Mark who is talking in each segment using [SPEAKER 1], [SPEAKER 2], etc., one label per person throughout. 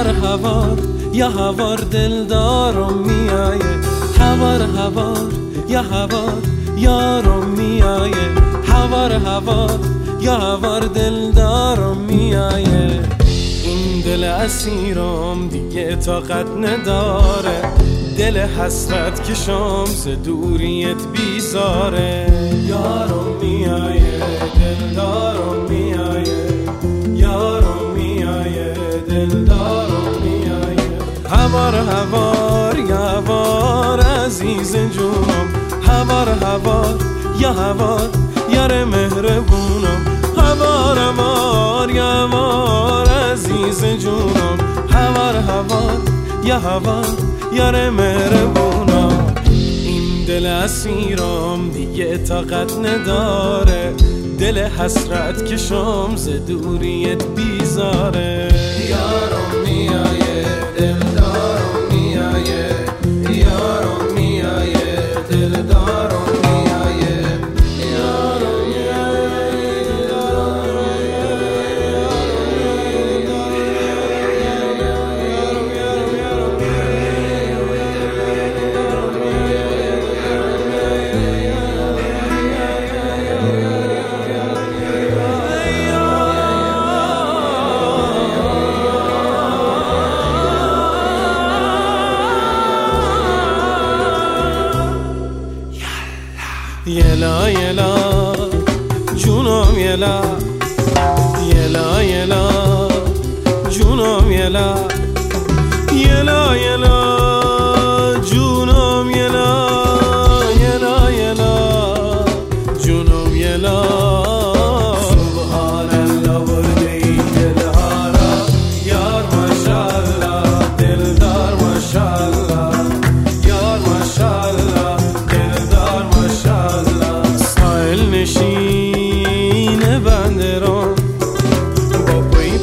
[SPEAKER 1] هوار یا هوار دلدارم میایه، هوار یا هوار یارم میایه، هوار یا هوار دلدارم میایه. این دل اسیرم دیگه طاقت نداره، دل حسرت کشم ز دوریت بیزاره. یارم میایه دلدارم میایه، یارم میایه دلدارم میایه. هوار یا هوار عزیز جونم، هوار یا هوار یار مهربونم، هوار یا هوار عزیز جونم، هوار یا هوار یار مهربونم. این دل اسیرم دیگه طاقت نداره، دل حسرت کشم ز دوریت بیزاره. یارم میایه دلدارم میایه، یارم میایه دلدارم میایه، یارم یلا یلا جونم یلا، یلا یلا جونم یلا، یلا یلا جونم یلا، یلا یلا جونم یلا. سبحان الله برده این دلها را یار ماشاءالله، دلدار ماشاءالله، یار ماشاءالله دلدار ماشاءالله. سایل نشین بندران با پی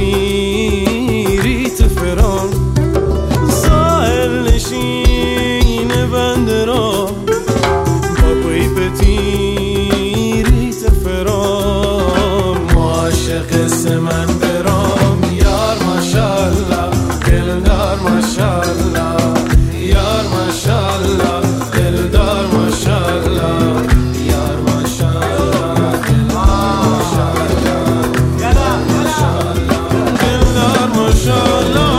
[SPEAKER 1] پتیری تفران، سایل نشین بندران با پی پتیری تفران. معاشق سمن برام یار ماشاءالله، دلدار ماشاءالله، یار ماشاءالله دلدار ماشاءالله، یار ماشاءالله دلدار ماشاءالله، دلدار ماشاءالله.